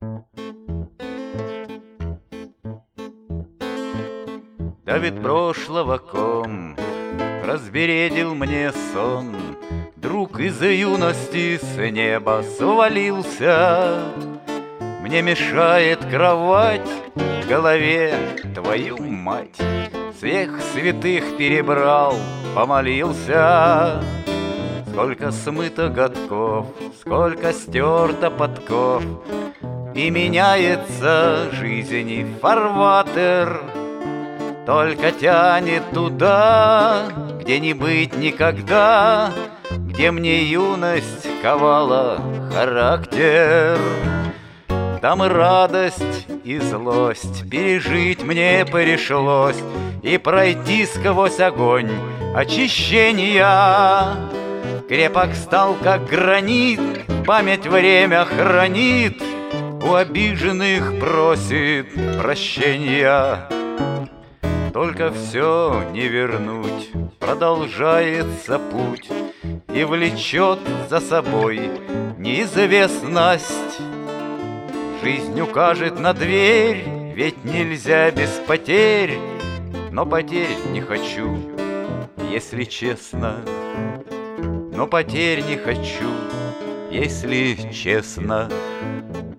Да ведь прошлого ком разбередил мне сон. Друг из юности с неба свалился. Мне мешает кровать в голове, твою мать. Всех святых перебрал, помолился. Сколько смыто годков, сколько стерто подков, и меняется жизни фарватер. Только тянет туда, где не быть никогда, где мне юность ковала характер. Там и радость, и злость пережить мне пришлось, и пройти сквозь огонь очищения. Крепок стал, как гранит, память время хранит, у обиженных просит прощения. Только все не вернуть, продолжается путь, и влечет за собой неизвестность. Жизнь укажет на дверь, ведь нельзя без потерь, но потерь не хочу, если честно. Но потерь не хочу, если честно.